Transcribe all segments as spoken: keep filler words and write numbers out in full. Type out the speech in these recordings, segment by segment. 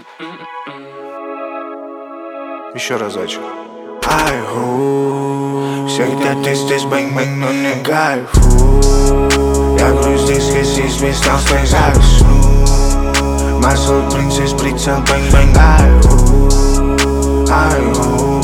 Еще разочек. Айху, всегда ты здесь, бэнг-бэнг, но не кайфу. Я говорю, здесь есть весь там своих засну. Масло, принцесс, прицел, бэнг-бэнг, айху, айху.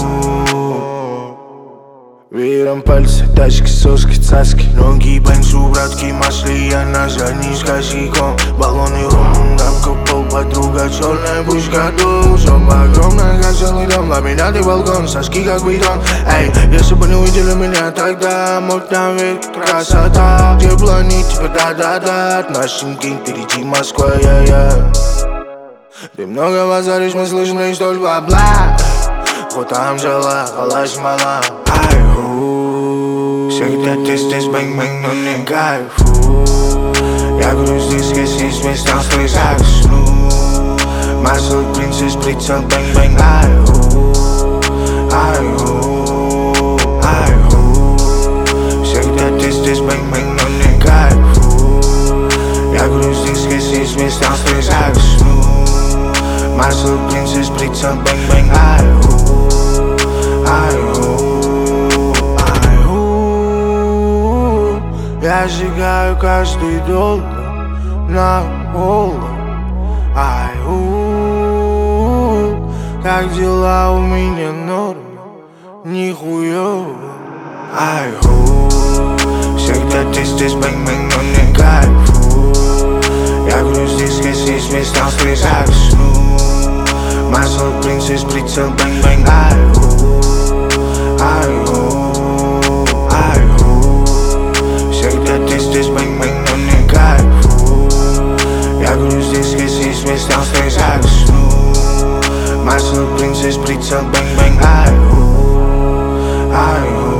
Вером пальцы, тачки, соски, цаски. Ноги, бензу, братки, масли. Я на задней с косяком. Баллоны, рум, дамка, пол, подруга. Черная пушка, душ. Оба огромная, как целый дом. Ламинатный балкон, соски как бетон. Эй, если бы не увидели меня тогда, мог там ведь красота. Тепло, не типа да-да-да. Нашенький, впереди Москва, я-я. Ты много базаришь, мы слышим лишь столь бабла. Вот там жила, халаш мала. Айху, всегда ты здесь, бэнг-бэнг, но не кайфу. Я говорю, здесь есть весь там свой засну. Масло, принцесс, прицел, бэнг-бэнг, айху, айху, айху. Всегда ты здесь, бэнг-бэнг, но не кайфу. Я говорю, здесь есть весь там свой засну. Масло, принцесс, прицел, бэнг-бэнг, айху, айху, айху. Я сжигаю каждый доллар на голод. Айху, как дела у меня норм, нихуёво. Айху, всегда ты здесь, бэнг-бэнг, но не кайфу. Я говорю, здесь есть весь там свой засну. Масло, принцесс, прицел, бэнг-бэнг, айху, айху, айху. Всегда ты здесь, бэнг-бэнг, но не кайфу. Я говорю, здесь есть весь там свой засну. Масло, принцесс, прицел, бэнг-бэнг, айху, айху.